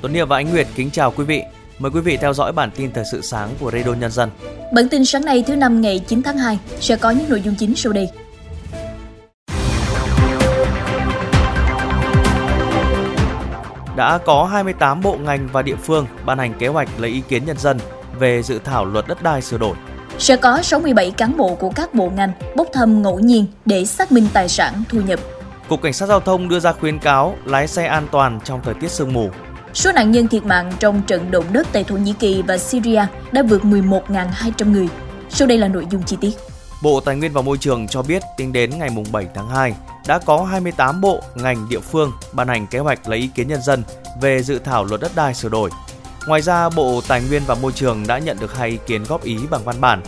Tuấn Hiệp và Ánh Nguyệt kính chào quý vị. Mời quý vị theo dõi bản tin thời sự sáng của Radio Nhân dân. Bản tin sáng nay thứ Năm ngày 9 tháng 2 sẽ có những nội dung chính sau đây. Đã có 28 bộ ngành và địa phương ban hành kế hoạch lấy ý kiến nhân dân về dự thảo luật đất đai sửa đổi. Sẽ có 67 cán bộ của các bộ ngành bốc thăm ngẫu nhiên để xác minh tài sản thu nhập. Cục Cảnh sát Giao thông đưa ra khuyến cáo lái xe an toàn trong thời tiết sương mù. Số nạn nhân thiệt mạng trong trận động đất tại Thổ Nhĩ Kỳ và Syria đã vượt 11.200 người. Sau đây là nội dung chi tiết. Bộ Tài nguyên và Môi trường cho biết tính đến ngày 7 tháng 2, đã có 28 bộ, ngành, địa phương ban hành kế hoạch lấy ý kiến nhân dân về dự thảo luật đất đai sửa đổi. Ngoài ra, Bộ Tài nguyên và Môi trường đã nhận được 2 ý kiến góp ý bằng văn bản,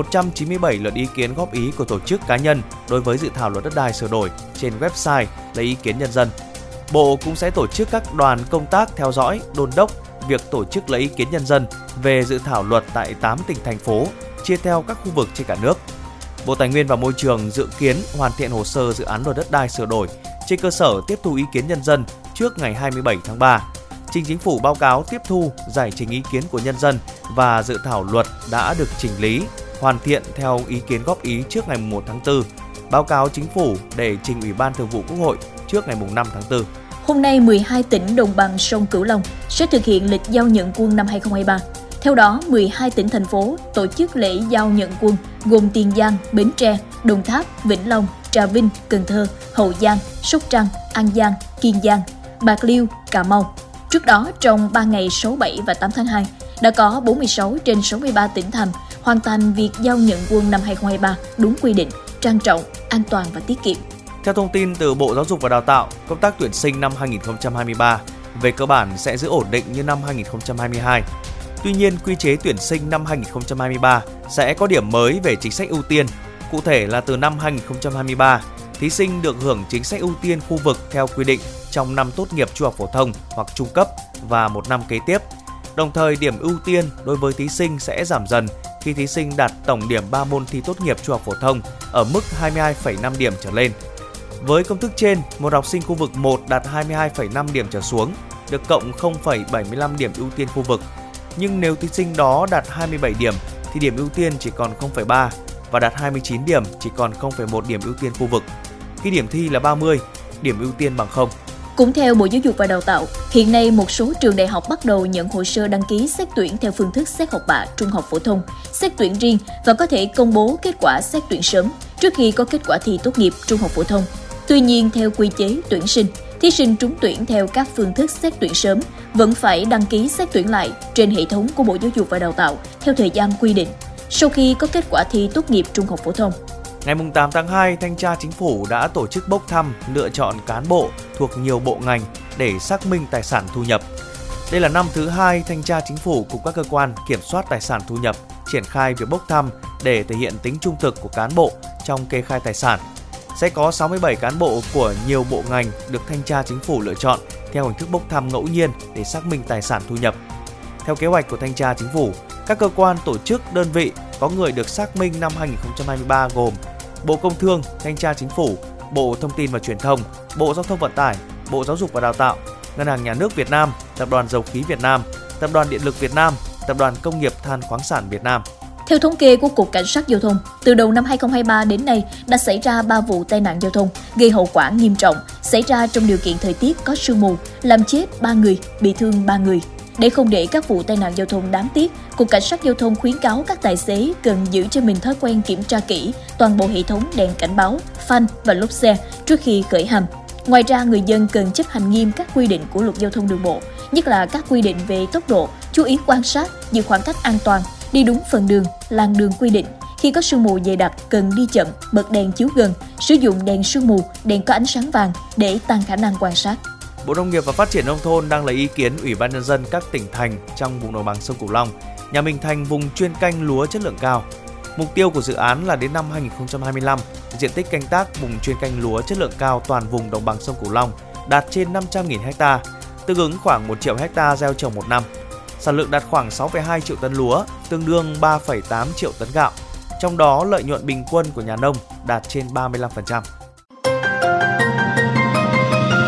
197 lượt ý kiến góp ý của tổ chức cá nhân đối với dự thảo luật đất đai sửa đổi trên website lấy ý kiến nhân dân. Bộ cũng sẽ tổ chức các đoàn công tác theo dõi, đôn đốc việc tổ chức lấy ý kiến nhân dân về dự thảo luật tại 8 tỉnh, thành phố, chia theo các khu vực trên cả nước. Bộ Tài nguyên và Môi trường dự kiến hoàn thiện hồ sơ dự án luật đất đai sửa đổi trên cơ sở tiếp thu ý kiến nhân dân trước ngày 27 tháng 3. Trình Chính phủ báo cáo tiếp thu, giải trình ý kiến của nhân dân và dự thảo luật đã được chỉnh lý, hoàn thiện theo ý kiến góp ý trước ngày 1 tháng 4. Báo cáo Chính phủ để trình Ủy ban Thường vụ Quốc hội trước ngày 5 tháng 4. Hôm nay, 12 tỉnh đồng bằng sông Cửu Long sẽ thực hiện lịch giao nhận quân năm 2023. Theo đó, 12 tỉnh, thành phố tổ chức lễ giao nhận quân gồm Tiền Giang, Bến Tre, Đồng Tháp, Vĩnh Long, Trà Vinh, Cần Thơ, Hậu Giang, Sóc Trăng, An Giang, Kiên Giang, Bạc Liêu, Cà Mau. Trước đó, trong 3 ngày 6, 7 và 8 tháng 2, đã có 46 trên 63 tỉnh thành hoàn thành việc giao nhận quân năm 2023 đúng quy định, trang trọng, an toàn và tiết kiệm. Theo thông tin từ Bộ Giáo dục và Đào tạo, công tác tuyển sinh năm 2023 về cơ bản sẽ giữ ổn định như năm 2022. Tuy nhiên, quy chế tuyển sinh năm 2023 sẽ có điểm mới về chính sách ưu tiên. Cụ thể là từ năm 2023, thí sinh được hưởng chính sách ưu tiên khu vực theo quy định trong năm tốt nghiệp trung học phổ thông hoặc trung cấp và một năm kế tiếp. Đồng thời, điểm ưu tiên đối với thí sinh sẽ giảm dần khi thí sinh đạt tổng điểm 3 môn thi tốt nghiệp trung học phổ thông ở mức 22,5 điểm trở lên. Với công thức trên, một học sinh khu vực 1 đạt 22,5 điểm trở xuống được cộng 0,75 điểm ưu tiên khu vực. Nhưng nếu thí sinh đó đạt 27 điểm thì điểm ưu tiên chỉ còn 0,3 và đạt 29 điểm chỉ còn 0,1 điểm ưu tiên khu vực. Khi điểm thi là 30, điểm ưu tiên bằng 0. Cũng theo Bộ Giáo dục và Đào tạo, hiện nay một số trường đại học bắt đầu nhận hồ sơ đăng ký xét tuyển theo phương thức xét học bạ trung học phổ thông, xét tuyển riêng và có thể công bố kết quả xét tuyển sớm trước khi có kết quả thi tốt nghiệp trung học phổ thông. Tuy nhiên, theo quy chế tuyển sinh, thí sinh trúng tuyển theo các phương thức xét tuyển sớm vẫn phải đăng ký xét tuyển lại trên hệ thống của Bộ Giáo dục và Đào tạo theo thời gian quy định sau khi có kết quả thi tốt nghiệp trung học phổ thông. Ngày 8 tháng 2, Thanh tra Chính phủ đã tổ chức bốc thăm lựa chọn cán bộ thuộc nhiều bộ ngành để xác minh tài sản thu nhập. Đây là năm thứ 2 Thanh tra Chính phủ cùng các cơ quan kiểm soát tài sản thu nhập triển khai việc bốc thăm để thể hiện tính trung thực của cán bộ trong kê khai tài sản. Sẽ có 67 cán bộ của nhiều bộ ngành được Thanh tra Chính phủ lựa chọn theo hình thức bốc thăm ngẫu nhiên để xác minh tài sản thu nhập. Theo kế hoạch của Thanh tra Chính phủ, các cơ quan, tổ chức, đơn vị có người được xác minh năm 2023 gồm Bộ Công Thương, Thanh tra Chính phủ, Bộ Thông tin và Truyền thông, Bộ Giao thông Vận tải, Bộ Giáo dục và Đào tạo, Ngân hàng Nhà nước Việt Nam, Tập đoàn Dầu khí Việt Nam, Tập đoàn Điện lực Việt Nam, Tập đoàn Công nghiệp Than khoáng sản Việt Nam. Theo thống kê của Cục Cảnh sát Giao thông, từ đầu năm 2023 đến nay đã xảy ra 3 vụ tai nạn giao thông gây hậu quả nghiêm trọng, xảy ra trong điều kiện thời tiết có sương mù, làm chết 3 người, bị thương 3 người. Để không để các vụ tai nạn giao thông đáng tiếc, Cục Cảnh sát Giao thông khuyến cáo các tài xế cần giữ cho mình thói quen kiểm tra kỹ toàn bộ hệ thống đèn cảnh báo, phanh và lốp xe trước khi khởi hành. Ngoài ra, người dân cần chấp hành nghiêm các quy định của Luật Giao thông Đường bộ, nhất là các quy định về tốc độ, chú ý quan sát, giữ khoảng cách an toàn, đi đúng phần đường, làn đường quy định. Khi có sương mù dày đặc, cần đi chậm, bật đèn chiếu gần, sử dụng đèn sương mù, đèn có ánh sáng vàng để tăng khả năng quan sát. Bộ Nông nghiệp và Phát triển Nông thôn đang lấy ý kiến Ủy ban Nhân dân các tỉnh thành trong vùng đồng bằng sông Cửu Long nhằm hình thành vùng chuyên canh lúa chất lượng cao. Mục tiêu của dự án là đến năm 2025, diện tích canh tác vùng chuyên canh lúa chất lượng cao toàn vùng đồng bằng sông Cửu Long đạt trên 500.000 ha, tương ứng khoảng 1 triệu ha gieo trồng một năm. Sản lượng đạt khoảng 6,2 triệu tấn lúa, tương đương 3,8 triệu tấn gạo. Trong đó, lợi nhuận bình quân của nhà nông đạt trên 35%.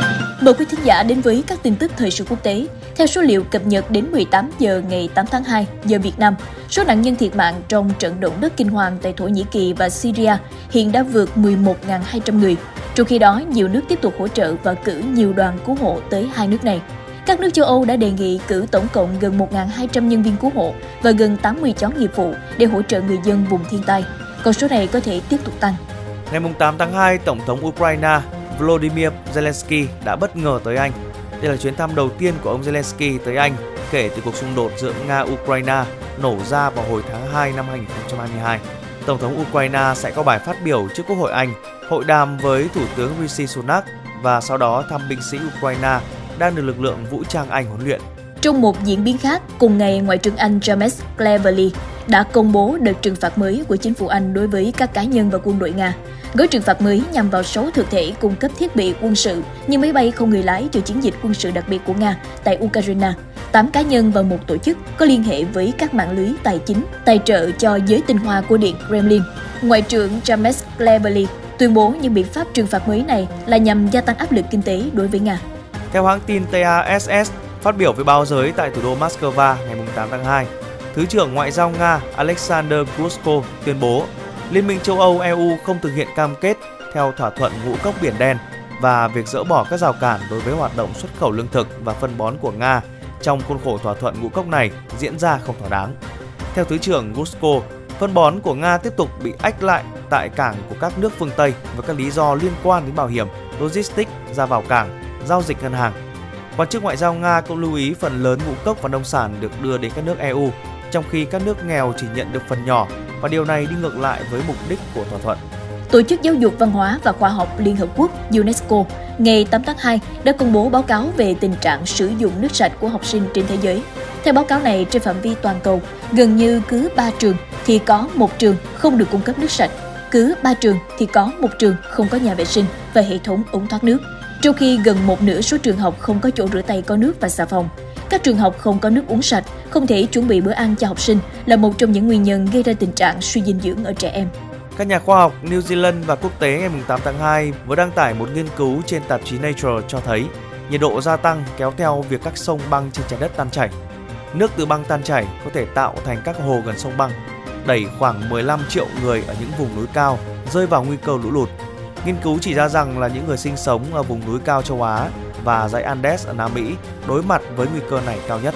Mời quý thính giả đến với các tin tức thời sự quốc tế. Theo số liệu cập nhật đến 18 giờ ngày 8 tháng 2 giờ Việt Nam, số nạn nhân thiệt mạng trong trận động đất kinh hoàng tại Thổ Nhĩ Kỳ và Syria hiện đã vượt 11.200 người. Trong khi đó, nhiều nước tiếp tục hỗ trợ và cử nhiều đoàn cứu hộ tới hai nước này. Các nước châu Âu đã đề nghị cử tổng cộng gần 1.200 nhân viên cứu hộ và gần 80 chó nghiệp vụ để hỗ trợ người dân vùng thiên tai. Con số này có thể tiếp tục tăng. Ngày 8 tháng 2, Tổng thống Ukraine Volodymyr Zelensky đã bất ngờ tới Anh. Đây là chuyến thăm đầu tiên của ông Zelensky tới Anh kể từ cuộc xung đột giữa Nga-Ukraine nổ ra vào hồi tháng 2 năm 2022. Tổng thống Ukraine sẽ có bài phát biểu trước Quốc hội Anh, hội đàm với Thủ tướng Rishi Sunak và sau đó thăm binh sĩ Ukraine đang được lực lượng vũ trang Anh huấn luyện. Trong một diễn biến khác, cùng ngày Ngoại trưởng Anh James Cleverly đã công bố đợt trừng phạt mới của chính phủ Anh đối với các cá nhân và quân đội Nga. Gói trừng phạt mới nhằm vào 6 thực thể cung cấp thiết bị quân sự như máy bay không người lái cho chiến dịch quân sự đặc biệt của Nga tại Ukraine, 8 cá nhân và một tổ chức có liên hệ với các mạng lưới tài chính, tài trợ cho giới tinh hoa của Điện Kremlin. Ngoại trưởng James Cleverly tuyên bố những biện pháp trừng phạt mới này là nhằm gia tăng áp lực kinh tế đối với Nga. Theo hãng tin TASS, phát biểu với báo giới tại thủ đô Moscow ngày 8 tháng 2, Thứ trưởng Ngoại giao Nga Alexander Grushko tuyên bố Liên minh châu Âu EU không thực hiện cam kết theo thỏa thuận ngũ cốc Biển Đen và việc dỡ bỏ các rào cản đối với hoạt động xuất khẩu lương thực và phân bón của Nga trong khuôn khổ thỏa thuận ngũ cốc này diễn ra không thỏa đáng. Theo Thứ trưởng Grushko, phân bón của Nga tiếp tục bị ách lại tại cảng của các nước phương Tây với các lý do liên quan đến bảo hiểm, logistics, ra vào cảng, giao dịch ngân hàng. Quan chức ngoại giao Nga cũng lưu ý phần lớn ngũ cốc và nông sản được đưa đến các nước EU, trong khi các nước nghèo chỉ nhận được phần nhỏ, và điều này đi ngược lại với mục đích của thỏa thuận. Tổ chức Giáo dục Văn hóa và Khoa học Liên Hợp Quốc UNESCO ngày 8 tháng 2 đã công bố báo cáo về tình trạng sử dụng nước sạch của học sinh trên thế giới. Theo báo cáo này, trên phạm vi toàn cầu, gần như cứ 3 trường thì có một trường không được cung cấp nước sạch, cứ 3 trường thì có một trường không có nhà vệ sinh và hệ thống ống thoát nước. Trong khi gần một nửa số trường học không có chỗ rửa tay có nước và xà phòng. Các trường học không có nước uống sạch, không thể chuẩn bị bữa ăn cho học sinh là một trong những nguyên nhân gây ra tình trạng suy dinh dưỡng ở trẻ em. Các nhà khoa học New Zealand và quốc tế ngày 8 tháng 2 vừa đăng tải một nghiên cứu trên tạp chí Nature cho thấy nhiệt độ gia tăng kéo theo việc các sông băng trên trái đất tan chảy. Nước từ băng tan chảy có thể tạo thành các hồ gần sông băng, đẩy khoảng 15 triệu người ở những vùng núi cao rơi vào nguy cơ lũ lụt. Nghiên cứu chỉ ra rằng là những người sinh sống ở vùng núi cao châu Á và dãy Andes ở Nam Mỹ đối mặt với nguy cơ này cao nhất.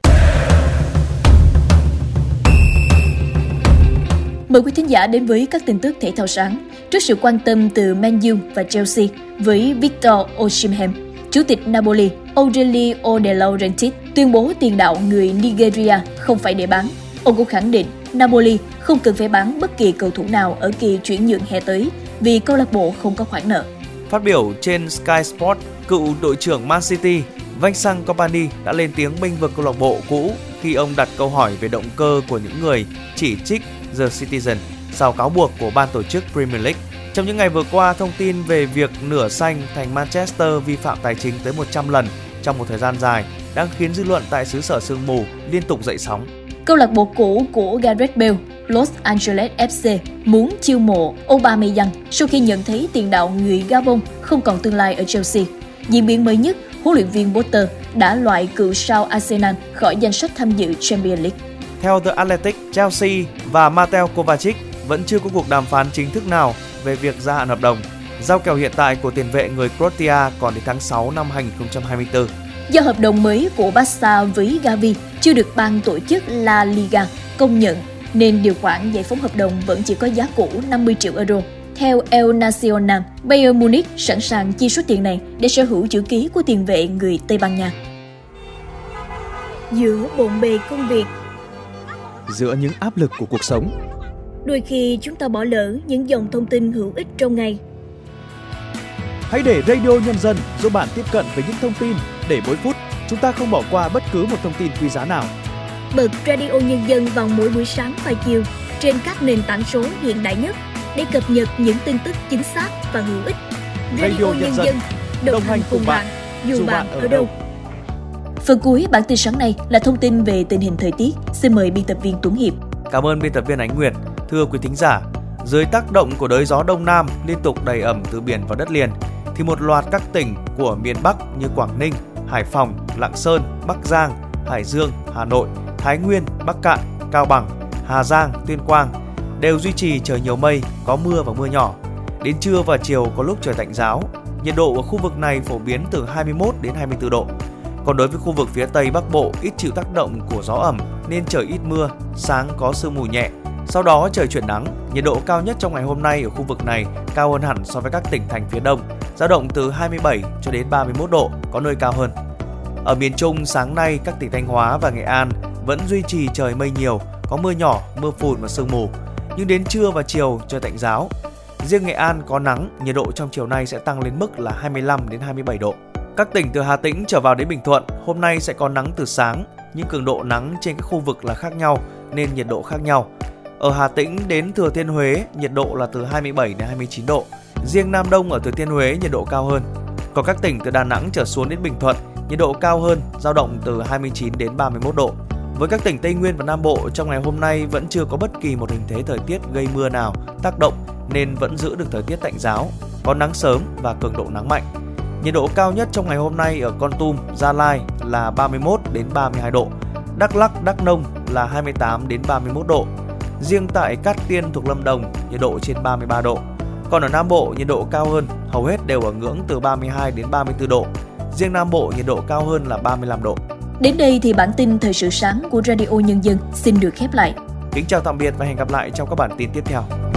Mời quý thính giả đến với các tin tức thể thao sáng. Trước sự quan tâm từ Man U và Chelsea với Victor Osimhen, Chủ tịch Napoli Aurelio De Laurentiis tuyên bố tiền đạo người Nigeria không phải để bán. Ông cũng khẳng định Napoli không cần phải bán bất kỳ cầu thủ nào ở kỳ chuyển nhượng hè tới vì câu lạc bộ không có khoản nợ. Phát biểu trên Sky Sports, cựu đội trưởng Man City Vincent Kompany đã lên tiếng bênh vực câu lạc bộ cũ khi ông đặt câu hỏi về động cơ của những người chỉ trích The Citizen sau cáo buộc của ban tổ chức Premier League. Trong những ngày vừa qua, thông tin về việc nửa xanh thành Manchester vi phạm tài chính tới 100 lần trong một thời gian dài đang khiến dư luận tại xứ sở sương mù liên tục dậy sóng. Câu lạc bộ cũ của Gareth Bale, Los Angeles FC, muốn chiêu mộ Aubameyang sau khi nhận thấy tiền đạo người Gabon không còn tương lai ở Chelsea. Diễn biến mới nhất, huấn luyện viên Potter đã loại cựu sao Arsenal khỏi danh sách tham dự Champions League. Theo The Athletic, Chelsea và Mateo Kovacic vẫn chưa có cuộc đàm phán chính thức nào về việc gia hạn hợp đồng. Giao kèo hiện tại của tiền vệ người Croatia còn đến tháng 6 năm 2024. Do hợp đồng mới của Barca với Gavi chưa được ban tổ chức La Liga công nhận, nên điều khoản giải phóng hợp đồng vẫn chỉ có giá cũ 50 triệu euro. Theo El Nacional, Bayern Munich sẵn sàng chi số tiền này để sở hữu chữ ký của tiền vệ người Tây Ban Nha. Giữa bộn bề công việc, giữa những áp lực của cuộc sống, đôi khi chúng ta bỏ lỡ những dòng thông tin hữu ích trong ngày. Hãy để Radio Nhân dân giúp bạn tiếp cận với những thông tin để mỗi phút chúng ta không bỏ qua bất cứ một thông tin quý giá nào. Bật Radio Nhân dân vào mỗi buổi sáng và chiều trên các nền tảng số hiện đại nhất để cập nhật những tin tức chính xác và hữu ích. Radio Nhân dân đồng hành cùng bạn dù bạn ở đâu. Phần cuối bản tin sáng nay là thông tin về tình hình thời tiết. Xin mời biên tập viên Tuấn Hiệp. Cảm ơn biên tập viên Ánh Nguyệt. Thưa quý thính giả, dưới tác động của đới gió đông nam liên tục đầy ẩm từ biển vào đất liền, thì một loạt các tỉnh của miền Bắc như Quảng Ninh, Hải Phòng, Lạng Sơn, Bắc Giang, Hải Dương, Hà Nội, Thái Nguyên, Bắc Kạn, Cao Bằng, Hà Giang, Tuyên Quang đều duy trì trời nhiều mây, có mưa và mưa nhỏ. Đến trưa và chiều có lúc trời tạnh ráo. Nhiệt độ ở khu vực này phổ biến từ 21 đến 24 độ. Còn đối với khu vực phía Tây Bắc Bộ ít chịu tác động của gió ẩm nên trời ít mưa, sáng có sương mù nhẹ. Sau đó trời chuyển nắng, nhiệt độ cao nhất trong ngày hôm nay ở khu vực này cao hơn hẳn so với các tỉnh thành phía Đông, dao động từ 27 cho đến 31 độ, có nơi cao hơn. Ở miền Trung, sáng nay các tỉnh Thanh Hóa và Nghệ An vẫn duy trì trời mây nhiều, có mưa nhỏ, mưa phùn và sương mù. Nhưng đến trưa và chiều trời tạnh ráo. Riêng Nghệ An có nắng, nhiệt độ trong chiều nay sẽ tăng lên mức là 25 đến 27 độ. Các tỉnh từ Hà Tĩnh trở vào đến Bình Thuận, hôm nay sẽ có nắng từ sáng, nhưng cường độ nắng trên các khu vực là khác nhau nên nhiệt độ khác nhau. Ở Hà Tĩnh đến Thừa Thiên Huế, nhiệt độ là từ 27 đến 29 độ. Riêng Nam Đông ở Thừa Thiên Huế nhiệt độ cao hơn. Còn các tỉnh từ Đà Nẵng trở xuống đến Bình Thuận, nhiệt độ cao hơn, dao động từ 29 đến 31 độ. Với các tỉnh Tây Nguyên và Nam Bộ, trong ngày hôm nay vẫn chưa có bất kỳ một hình thế thời tiết gây mưa nào tác động nên vẫn giữ được thời tiết tạnh ráo, có nắng sớm và cường độ nắng mạnh. Nhiệt độ cao nhất trong ngày hôm nay ở Kon Tum, Gia Lai là 31 đến 32 độ, Đắk Lắk, Đắk Nông là 28 đến 31 độ. Riêng tại Cát Tiên thuộc Lâm Đồng, nhiệt độ trên 33 độ. Còn ở Nam Bộ, nhiệt độ cao hơn, hầu hết đều ở ngưỡng từ 32 đến 34 độ. Riêng Nam Bộ, nhiệt độ cao hơn là 35 độ. Đến đây thì bản tin Thời sự sáng của Radio Nhân dân xin được khép lại. Kính chào tạm biệt và hẹn gặp lại trong các bản tin tiếp theo.